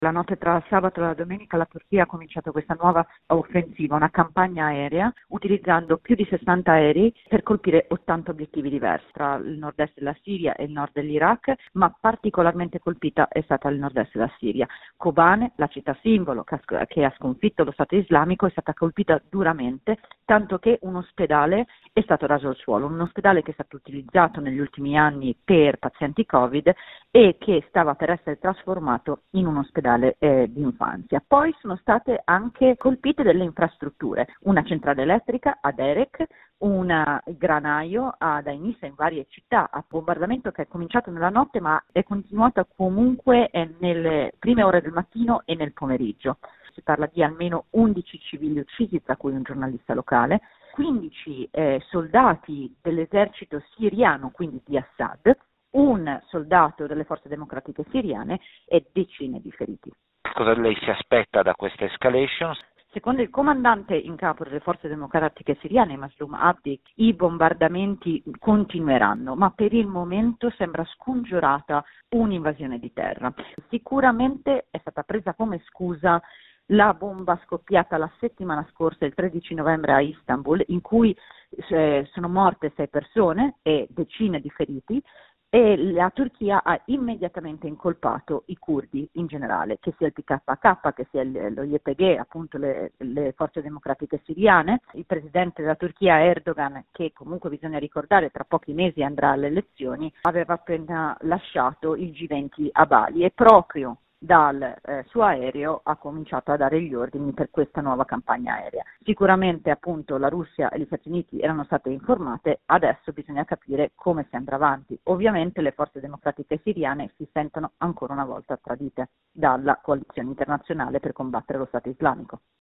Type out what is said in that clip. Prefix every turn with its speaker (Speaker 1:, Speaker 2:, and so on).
Speaker 1: La notte tra il sabato e la domenica la Turchia ha cominciato questa nuova offensiva, una campagna aerea, utilizzando più di 60 aerei per colpire 80 obiettivi diversi tra il nord-est della Siria e il nord dell'Iraq, ma particolarmente colpita è stata il nord-est della Siria. Kobane, la città simbolo che ha sconfitto lo Stato islamico, è stata colpita duramente, tanto che un ospedale è stato raso al suolo, un ospedale che è stato utilizzato negli ultimi anni per pazienti Covid e che stava per essere trasformato in un ospedale di infanzia. Poi sono state anche colpite delle infrastrutture, una centrale elettrica ad Erek, un granaio ad Ainissa in varie città, a bombardamento che è cominciato nella notte ma è continuato comunque nelle prime ore del mattino e nel pomeriggio. Si parla di almeno 11 civili uccisi, tra cui un giornalista locale, 15 soldati dell'esercito siriano, quindi di Assad, un soldato delle forze democratiche siriane e decine di feriti.
Speaker 2: Cosa lei si aspetta da questa escalation?
Speaker 1: Secondo il comandante in capo delle forze democratiche siriane, Maslum Abdi, i bombardamenti continueranno, ma per il momento sembra scongiurata un'invasione di terra. Sicuramente è stata presa come scusa la bomba scoppiata la settimana scorsa, il 13 novembre a Istanbul, in cui sono morte 6 persone e decine di feriti, e la Turchia ha immediatamente incolpato i curdi in generale, che sia il PKK, che sia lo YPG, appunto le forze democratiche siriane. Il presidente della Turchia Erdogan, che comunque bisogna ricordare tra pochi mesi andrà alle elezioni, aveva appena lasciato il G20 a Bali e proprio dal suo aereo ha cominciato a dare gli ordini per questa nuova campagna aerea. Sicuramente appunto la Russia e gli Stati Uniti erano state informate, adesso bisogna capire come si andrà avanti. Ovviamente le forze democratiche siriane si sentono ancora una volta tradite dalla coalizione internazionale per combattere lo Stato islamico.